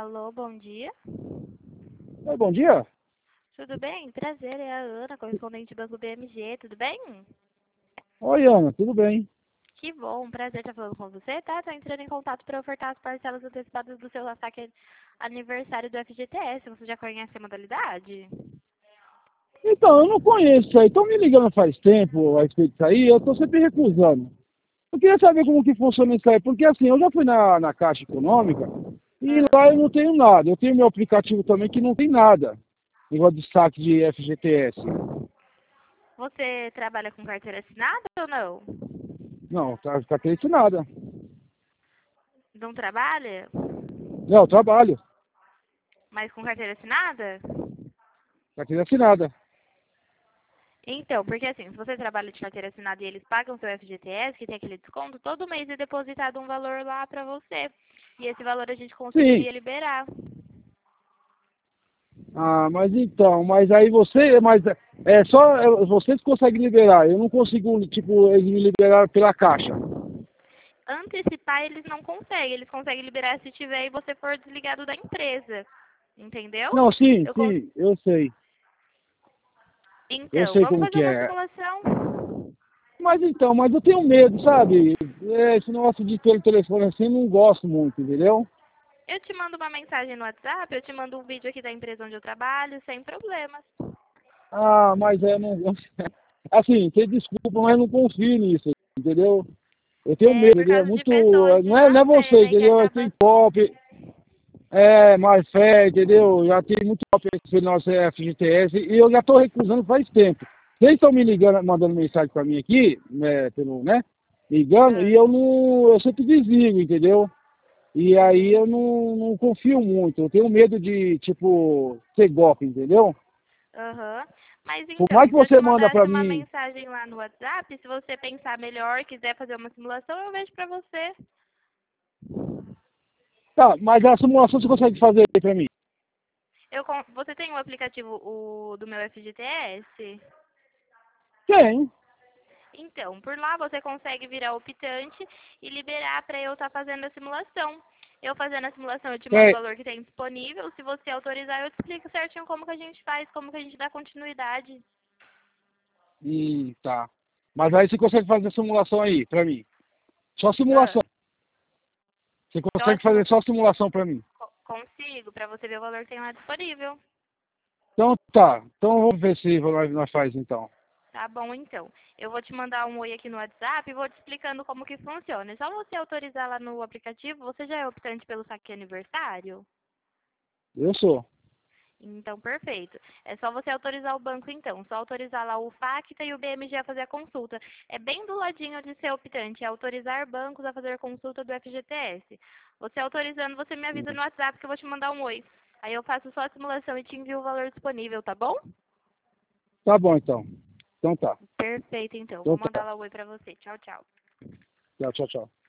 Alô, bom dia. Oi, bom dia. Tudo bem? Prazer, é a Ana, correspondente do Banco BMG, tudo bem? Oi, Ana, tudo bem? Que bom, prazer estar falando com você, tá? Tô entrando em contato para ofertar as parcelas antecipadas do seu saque aniversário do FGTS. Você já conhece a modalidade? Então, eu não conheço isso aí. Estão me ligando faz tempo a respeito disso aí, eu estou sempre recusando. Eu queria saber como que funciona isso aí, porque assim, eu já fui na Caixa Econômica e Ah, lá eu não tenho nada. Eu tenho meu aplicativo também que não tem nada. Negócio de saque de FGTS. Você trabalha com carteira assinada ou não? Não, tá carteira assinada. Não trabalha? Não, eu trabalho. Mas com carteira assinada? Carteira assinada. Então, porque assim, se você trabalha de carteira assinada e eles pagam seu FGTS, que tem aquele desconto, todo mês é depositado um valor lá pra você. E esse valor a gente Sim. conseguiria liberar. Ah, mas então, mas aí você, mas é só vocês conseguem liberar. Eu não consigo, tipo, eles me liberaram pela Caixa. Antecipar eles não conseguem, eles conseguem liberar se tiver e você for desligado da empresa. Entendeu? Não, sim, Eu cons... sim, eu sei. Eu Então, sei vamos como fazer que uma é. simulação. Mas então, mas eu tenho medo, sabe? Esse negócio de pelo telefone assim, eu não gosto muito, entendeu? Eu te mando uma mensagem no WhatsApp, eu te mando um vídeo aqui da empresa onde eu trabalho, sem problemas. Ah, mas é, não. Assim, você desculpa, mas eu não confio nisso, entendeu? Eu tenho É medo, por entendeu? É causa de muito. pessoas de Não má é fé, você, né, que entendeu? É acaba... tem golpe, é mais fé, entendeu? Já tem muito golpe esse nosso FGTS e eu já estou recusando faz tempo. Vocês estão me ligando, mandando mensagem para mim aqui, né, pelo, né? Ligando, e Ah, eu não. Eu sempre desligo, entendeu? E aí hum, eu não confio muito. Eu tenho medo de, tipo, ser golpe, entendeu? aham. Mas Por mais então, que se eu te você manda mandasse pra uma mim. mensagem lá no WhatsApp, se você pensar melhor, quiser fazer uma simulação, eu vejo pra você. Tá, mas a simulação você consegue fazer aí pra mim? Você tem o aplicativo do meu FGTS? Tem. Então, por lá você consegue virar optante e liberar para eu estar fazendo a simulação. Eu fazendo a simulação, eu te mando o Tem. valor que tem disponível. Se você autorizar, eu te explico certinho como que a gente faz, como que a gente dá continuidade. Tá. Mas aí você consegue fazer a simulação aí pra mim. Só Ah, simulação. Você só a consegue fazer simulação só simulação pra mim. consigo, para você ver o valor que tem lá disponível. Então tá. Então vamos ver se nós faz então. Tá bom, então. Eu vou te mandar um oi aqui no WhatsApp e vou te explicando como que funciona. É só você autorizar lá no aplicativo. Você já é optante pelo saque aniversário? Eu sou. Então, perfeito. É só você autorizar o banco, então. Só autorizar lá o FACTA e o BMG a fazer a consulta. É bem do ladinho de ser optante. É autorizar bancos a fazer consulta do FGTS. Você autorizando, você me avisa no WhatsApp que eu vou te mandar um oi. Aí eu faço só a simulação e te envio o valor disponível, tá bom? Tá bom então. Então tá. Perfeito, então. Vou Então mandar tá. lá o oi pra você. Tchau, tchau. Tchau, tchau, tchau.